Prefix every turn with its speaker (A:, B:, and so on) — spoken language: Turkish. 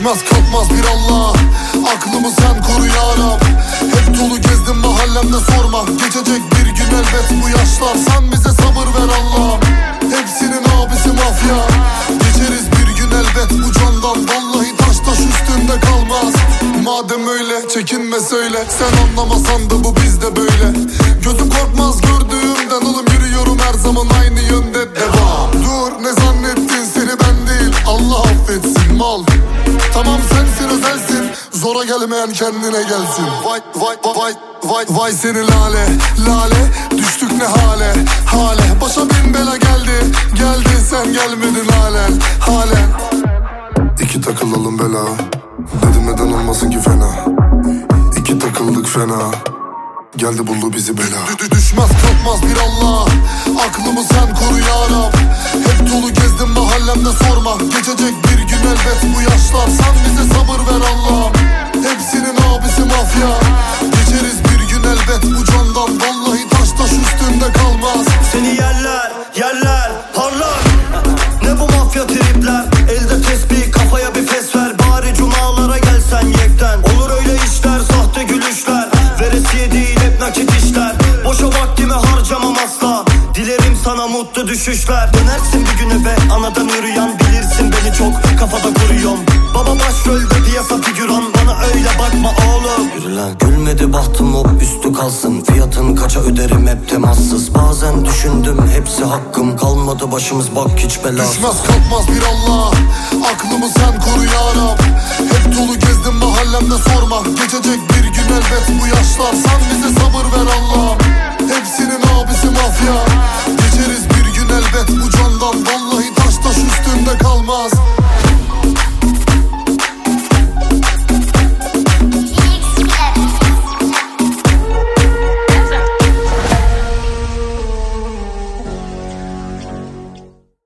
A: Düşmez kalkmaz bir Allah, aklımı sen koru ya Rab. Hep dolu gezdim mahallemde sorma, geçecek bir gün elbet bu yaşlar. Sen bize sabır ver Allah'ım, hepsinin abisi mafya. Geçeriz bir gün elbet bu candan, vallahi taş üstünde kalmaz. Madem öyle çekinme söyle, sen anlamasan da bu bizde böyle. Gözüm korkmaz gördüğümden oğlum, yürüyorum her zaman aynı yönde, devam. Dur, ne zannettin, seni ben değil Allah affetsin mal. Tamam sensin özelsin, zora gelmeyen kendine gelsin. Vay vay vay vay vay seni lale lale, düştük ne hale hale. Başa bin bela geldi geldi, sen gelmedin halen. İki takılalım bela, dedim neden olmasın ki fena. İki takıldık fena, geldi buldu bizi bela. Düşmez kalkmaz bir Allah, aklımı sen koru ya Rab. Hep dolu gezdim mahallemde sorma, geçecek bir gün elbet bu yaşlar. Sen bize sabır ver Allah'ım, hepsinin abisi mafya. Geçeriz bir gün elbet bu candan, vallahi taş üstünde kalmaz.
B: Seni yerler parlar, ne bu mafya tripler. Elde tesbih kafaya bir fes ver, bari cumalara gelsen yekten. Olur öyle işler, sahte gülüşler, veresiye değil hep nakit işler. Boşa vaktimi harcamam asla, dilerim sana mutlu düşüşler. Dönersin bir gün eve anadan yürüyen, bilirsin beni çok kafada kuruyorum. Baba başrolde piyasa figüran, bana öyle bakma oğlum. Yürü lan. Gülmedi bahtım hop üstü kalsın, fiyatın kaça öderim hep temassız. Bazen düşündüm hepsi hakkım, kalmadı başımız bak hiç belası.
A: Düşmez kalkmaz bir Allah,